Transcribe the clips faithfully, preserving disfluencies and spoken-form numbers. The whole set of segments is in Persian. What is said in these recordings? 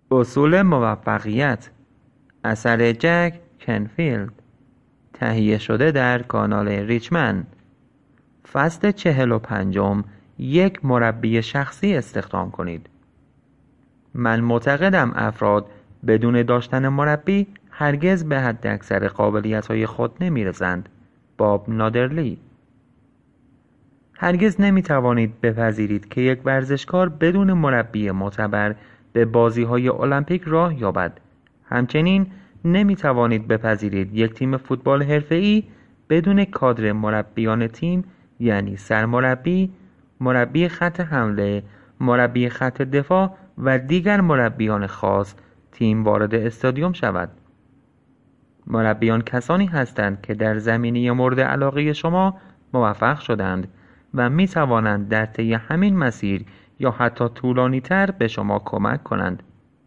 اصول موفقیت، اثر جک کنفیلد، تهیه شده در کانال ریچمن. فصل چهل و پنجم، یک مربی شخصی استخدام کنید. من معتقدم افراد بدون داشتن مربی هرگز به حد اکثر قابلیت‌های خود نمی‌رسند. باب نادرلی. هرگز نمی‌توانید بپذیرید که یک ورزشکار بدون مربی معتبر به بازی‌های المپیک راه یابد. همچنین نمی‌توانید بپذیرید یک تیم فوتبال حرفه‌ای بدون کادر مربیان تیم، یعنی سرمربی، مربی خط حمله، مربی خط دفاع و دیگر مربیان خاص، تیم وارد استادیوم شود. مربیان کسانی هستند که در زمینه مورد علاقه شما موفق شدند و می توانند در طی همین مسیر یا حتی طولانی تر به شما کمک کنند.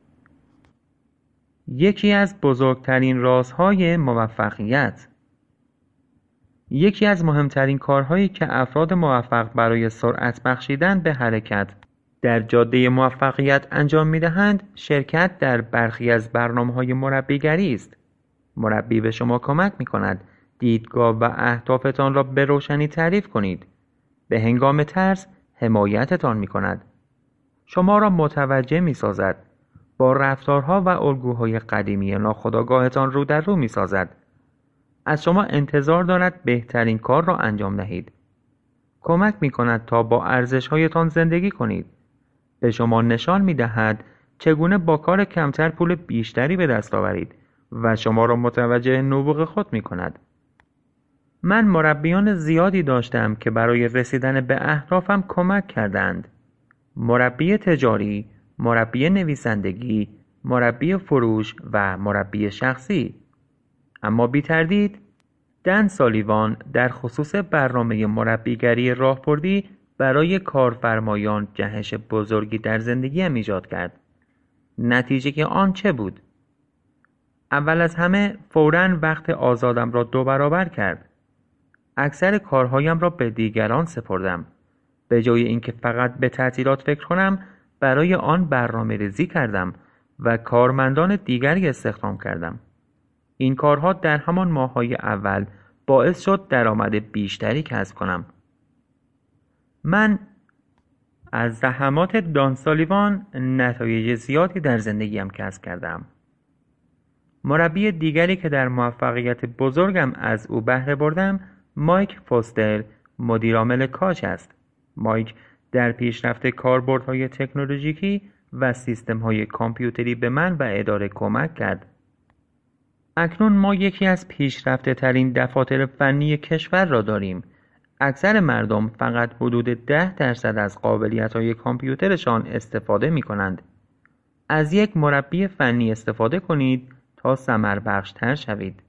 یکی از بزرگترین رازهای موفقیت. یکی از مهمترین کارهایی که افراد موفق برای سرعت بخشیدن به حرکت در جاده موفقیت انجام می دهند، شرکت در برخی از برنامه‌های مربیگری است. مربی به شما کمک می کند دیدگاه و اهدافتان را به روشنی تعریف کنید. به هنگام ترس حمایتتان می کند. شما را متوجه می سازد. با رفتارها و الگوهای قدیمی ناخودآگاهتان رو در رو می سازد. از شما انتظار دارد بهترین کار را انجام دهید. کمک می کند تا با ارزش‌هایتان زندگی کنید. به شما نشان می دهد چگونه با کار کمتر پول بیشتری به دست آورید و شما را متوجه نبوغ خود می کند. من مربیان زیادی داشتم که برای رسیدن به اهدافم کمک کردند. مربی تجاری، مربی نویسندگی، مربی فروش و مربی شخصی. اما بی تردید دن سالیوان در خصوص برنامه مربیگری راهبردی برای کارفرمایان جهش بزرگی در زندگیم ایجاد کرد. نتیجه آن چه بود؟ اول از همه فوراً وقت آزادم را دو برابر کرد. اکثر کارهایم را به دیگران سپردم. به جای اینکه فقط به تعطیلات فکر کنم، برای آن برنامه ریزی کردم و کارمندان دیگری استخدام کردم. این کارها در همان ماه‌های اول باعث شد درآمد بیشتری کسب کنم. من از زحمات دان سالیوان نتایج زیادی در زندگیم کسب کردم. مربی دیگری که در موفقیت بزرگم از او بهره بردم، مایک فوستر، مدیرعامل کاج است. مایک در پیشرفت کاربردهای تکنولوژیکی و سیستم‌های کامپیوتری به من و اداره کمک کرد. اکنون ما یکی از پیشرفته ترین دفاتر فنی کشور را داریم. اکثر مردم فقط حدود ده درصد از قابلیت‌های کامپیوترشان استفاده می‌کنند. از یک مربی فنی استفاده کنید تا ثمربخش‌تر شوید.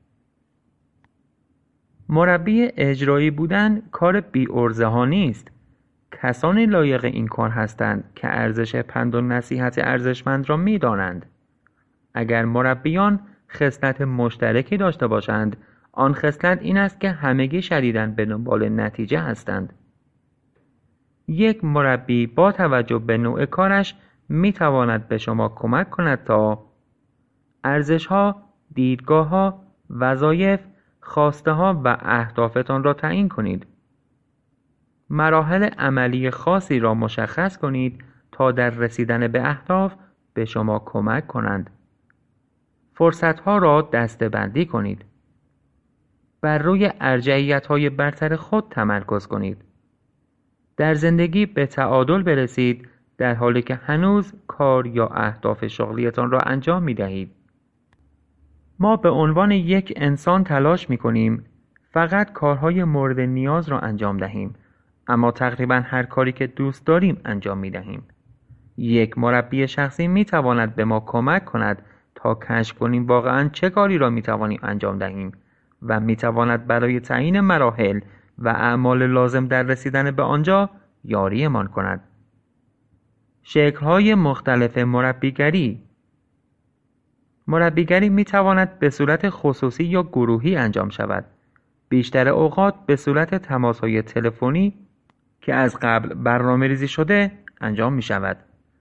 مربی اجرایی بودن کار بی‌عرضه ها نیست. کسانی لایق این کار هستند که ارزش پند و نصیحت ارزشمند را می‌دانند. اگر مربیان خصلت مشترکی داشته باشند، آن خصلت این است که همگی شدیداً به دنبال نتیجه هستند. یک مربی با توجه به نوع کارش می‌تواند به شما کمک کند تا ارزش‌ها، دیدگاه‌ها، وظایف، خواسته‌ها و اهدافتان را تعیین کنید. مراحل عملی خاصی را مشخص کنید تا در رسیدن به اهداف به شما کمک کنند. فرصت‌ها را دسته‌بندی کنید. بر روی ارجحیت‌های برتر خود تمرکز کنید. در زندگی به تعادل برسید در حالی که هنوز کار یا اهداف شغلیتان را انجام می‌دهید. ما به عنوان یک انسان تلاش می‌کنیم فقط کارهای مورد نیاز را انجام دهیم، اما تقریباً هر کاری که دوست داریم انجام می‌دهیم. یک مربی شخصی می‌تواند به ما کمک کند تا کشف کنیم واقعاً چه کاری را می‌توانیم انجام دهیم و می‌تواند برای تعیین مراحل و اعمال لازم در رسیدن به آنجا یاریمان کند. شکل‌های مختلف مربیگری. مربیگری می‌تواند به صورت خصوصی یا گروهی انجام شود. بیشتر اوقات به صورت تماس‌های تلفنی که از قبل برنامه‌ریزی شده انجام می‌شود.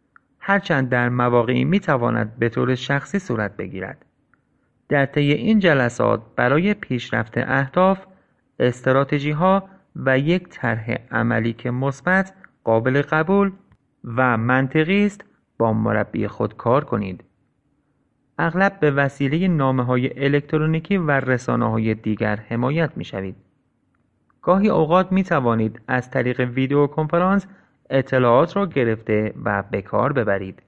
هرچند در مواقعی میتواند به طور شخصی صورت بگیرد. در طی این جلسات برای پیشرفت اهداف، استراتژی‌ها و یک طرح عملی که مثبت، قابل قبول و منطقی است با مربی خود کار کنید. اغلب به وسیله نامه‌های الکترونیکی و رسانه‌های دیگر حمایت می‌شوید. گاهی اوقات می‌توانید از طریق ویدیو کنفرانس اطلاعات را گرفته و به کار ببرید.